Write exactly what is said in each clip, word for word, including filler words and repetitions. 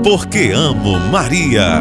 Porque amo Maria.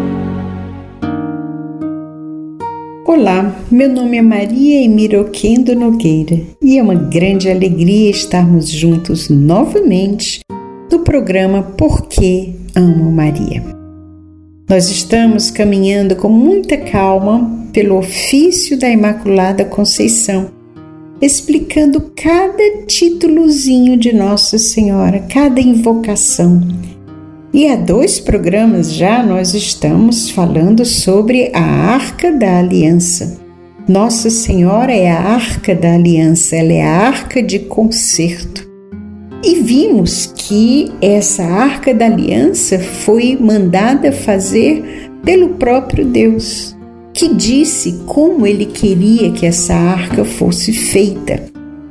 Olá, meu nome é Maria Emília Oquendo Nogueira e é uma grande alegria estarmos juntos novamente no programa Porque Amo Maria. Nós estamos caminhando com muita calma pelo ofício da Imaculada Conceição, explicando cada títulozinho de Nossa Senhora, cada invocação. E há dois programas já nós estamos falando sobre a Arca da Aliança. Nossa Senhora é a Arca da Aliança, ela é a Arca de Concerto. E vimos que essa Arca da Aliança foi mandada fazer pelo próprio Deus, que disse como ele queria que essa arca fosse feita.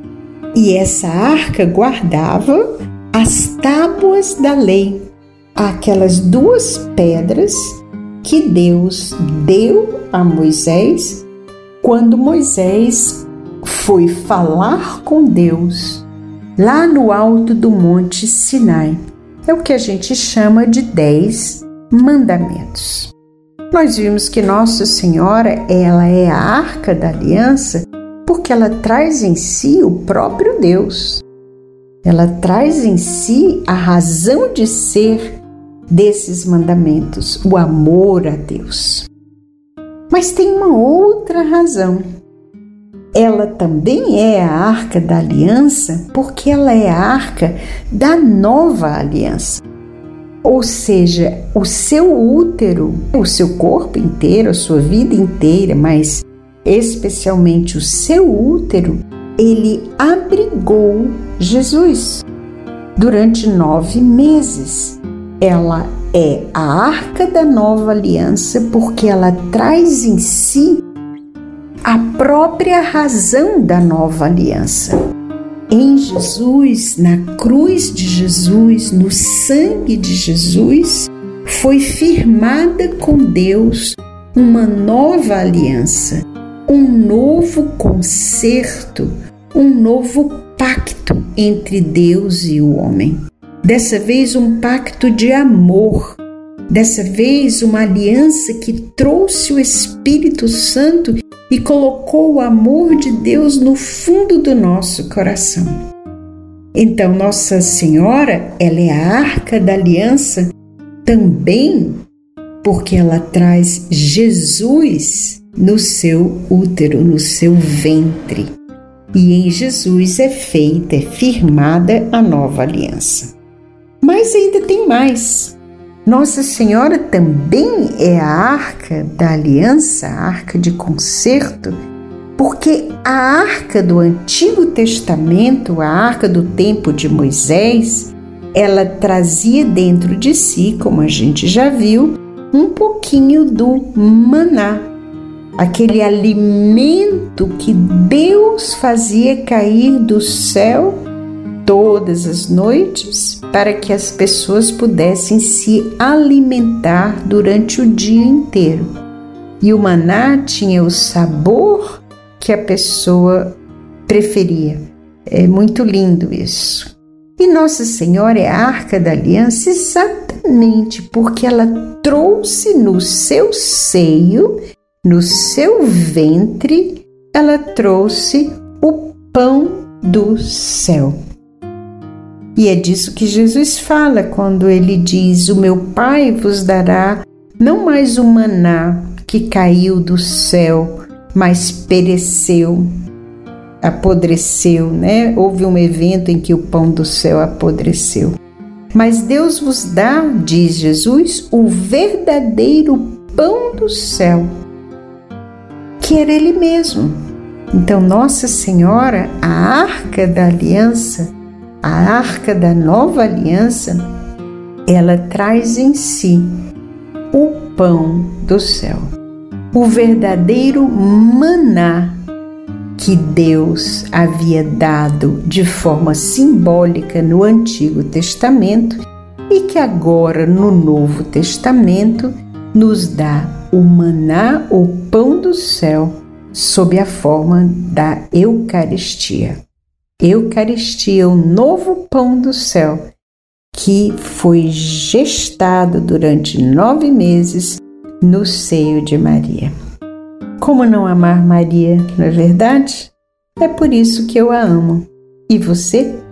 E essa arca guardava as tábuas da lei, aquelas duas pedras que Deus deu a Moisés quando Moisés foi falar com Deus lá no alto do Monte Sinai. É o que a gente chama de Dez Mandamentos. Nós vimos que Nossa Senhora, ela é a Arca da Aliança porque ela traz em si o próprio Deus. Ela traz em si a razão de ser desses mandamentos, o amor a Deus. Mas tem uma outra razão. Ela também é a Arca da Aliança porque ela é a Arca da Nova Aliança. Ou seja, o seu útero, o seu corpo inteiro, a sua vida inteira, mas especialmente o seu útero, ele abrigou Jesus durante nove meses. Ela é a Arca da Nova Aliança porque ela traz em si a própria razão da Nova Aliança. Em Jesus, na cruz de Jesus, no sangue de Jesus, foi firmada com Deus uma nova aliança, um novo concerto, um novo pacto entre Deus e o homem. Dessa vez um pacto de amor, dessa vez uma aliança que trouxe o Espírito Santo e colocou o amor de Deus no fundo do nosso coração. Então, Nossa Senhora, ela é a Arca da Aliança também porque ela traz Jesus no seu útero, no seu ventre. E em Jesus é feita, é firmada a nova aliança. Mas ainda tem mais. Nossa Senhora também é a Arca da Aliança, a Arca de Concerto, porque a Arca do Antigo Testamento, a Arca do tempo de Moisés, ela trazia dentro de si, como a gente já viu, um pouquinho do maná, aquele alimento que Deus fazia cair do céu todas as noites para que as pessoas pudessem se alimentar durante o dia inteiro. E o maná tinha o sabor que a pessoa preferia. É muito lindo isso. E Nossa Senhora é a Arca da Aliança exatamente porque ela trouxe no seu seio, no seu ventre, ela trouxe o pão do céu. E é disso que Jesus fala quando ele diz: o meu Pai vos dará não mais o maná que caiu do céu, mas pereceu, apodreceu, né? Houve um evento em que o pão do céu apodreceu. Mas Deus vos dá, diz Jesus, o verdadeiro pão do céu, que era Ele mesmo. Então, Nossa Senhora, a Arca da Aliança, a Arca da Nova Aliança, ela traz em si o pão do céu, o verdadeiro maná que Deus havia dado de forma simbólica no Antigo Testamento e que agora no Novo Testamento nos dá o maná, o pão do céu, sob a forma da Eucaristia. Eucaristia, o novo pão do céu, que foi gestado durante nove meses no seio de Maria. Como não amar Maria, não é verdade? É por isso que eu a amo. E você?